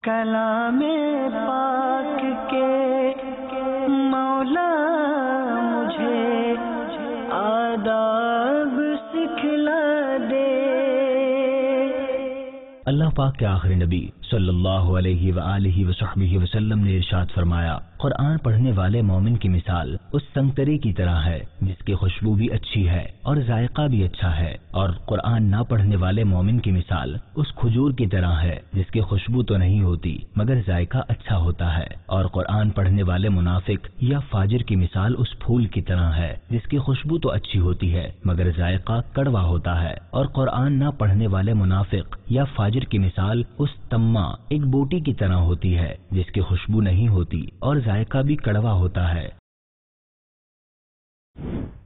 कलामे पाक के मौला मुझे आदाब सिखला दे। अल्लाह पाक के आखिरी नबी सल्लल्लाहु अलैहि व आलिहि वसहबिहि वसल्लम ने इरशाद फरमाया, कुरान पढ़ने वाले मोमिन की मिसाल उस संतरे की तरह है जिसकी खुशबू भी अच्छी है और जायका भी अच्छा है, और कुरान ना पढ़ने वाले मोमिन की मिसाल उस खजूर की तरह है जिसकी खुशबू तो नहीं होती मगर जायका अच्छा होता है, और कुरान पढ़ने वाले मुनाफिक या फाजिर की मिसाल उस फूल की तरह है जिसकी खुशबू तो अच्छी होती है मगर जायका कड़वा होता है, और कुरान ना पढ़ने वाले मुनाफिक या फाजिर की मिसाल उस तम्मा एक बोटी की तरह होती है जिसकी खुशबू नहीं होती और जायका भी कड़वा होता है।